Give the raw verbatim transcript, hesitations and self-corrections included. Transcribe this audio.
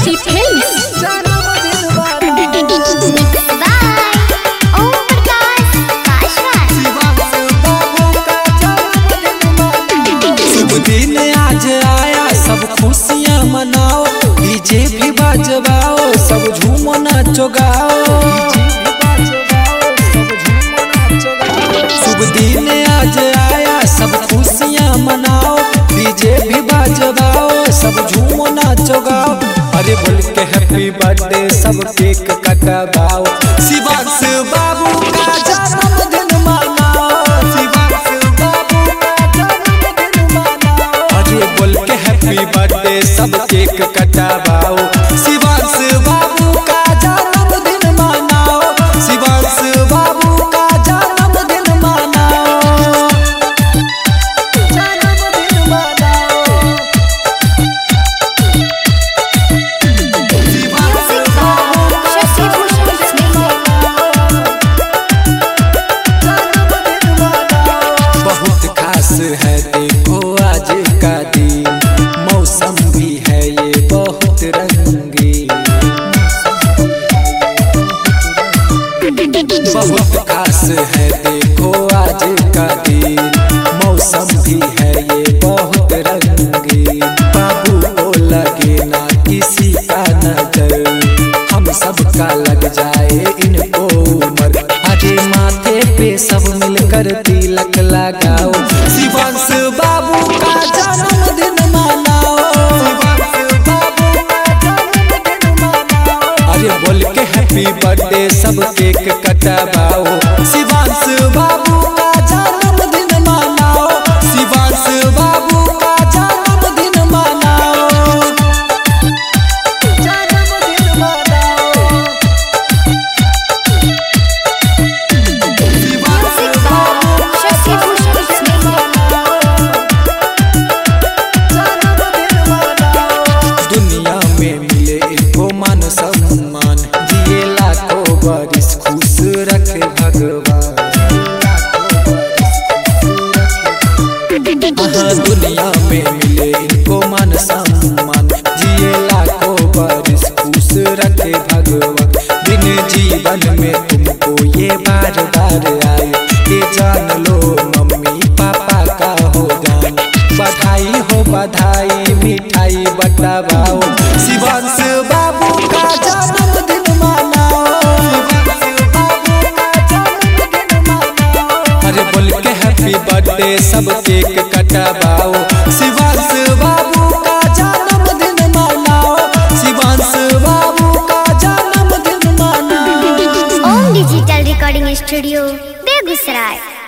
Shruti Films. शुभ दिन आज आया, सब खुशियाँ मनाओ, डीजे भी बजवाओ, सब झूमो नाचो गाओ। शुभ दिन आज आया, सब खुशियाँ मनाओ, डीजे भी बजवाओ, सब झूमो नाचो गाओ। अरे बोल के हैप्पी बर्थडे सब केक कटवाओ, शिवांश बाबू का जन्मदिन मनाओ, शिवांश बाबू का जन्मदिन मनाओ। अरे बोल के हैप्पी बर्थडे सब केक कटवाओ, शिवांश बाबू का जन्मदिन मनाओ, शिवांश बाबू का जन्मदिन मनाओ, जन्मदिन मनाओ। बहुत खास है देखो आज का दिन, मौसम भी है ये बहुत रंगीन। बहुत खास है देखो आज का दिन, मौसम भी है ये बहुत रंगीन। बाबू को लगे ना किसी का नजर, हम सबका लग जाए इनको उम्र। अरे माथे पे सब मिलकर तिलक लगाओ, शिवांश बाबू का जन्मदिन मनाओ, शिवांश बाबू का जन्मदिन मनाओ। अरे बोल के हैप्पी बर्थडे सब केक कटवाओ, शिवांश बाबू का जन्मदिन मनाओ, शिवांश बाबू का जन्मदिन मनाओ, जन्मदिन मनाओ। दुनिया में मिले इनको मान सम्मान, जिए लाखों बरिस खुश रखे भगवान। हाँ, दुनिया में मिले इनको मान सम्मान, जिए लाखों बरिस खुश रखे भगवान। दिन जीवन में तुमको ये बार बार आए, ये जान लो मम्मी पापा का हो जान। बधाई हो बधाई मिठाई बटवाओ, शिवांश बाबू का जन्मदिन मनाओ, शिवांश बाबू का जन्मदिन मनाओ। अरे बोल के हैप्पी बर्थडे सब केक कटवाओ, शिवांश बाबू का जन्मदिन मनाओ, शिवांश बाबू का जन्मदिन मनाओ। Om digital recording studio Begusarai.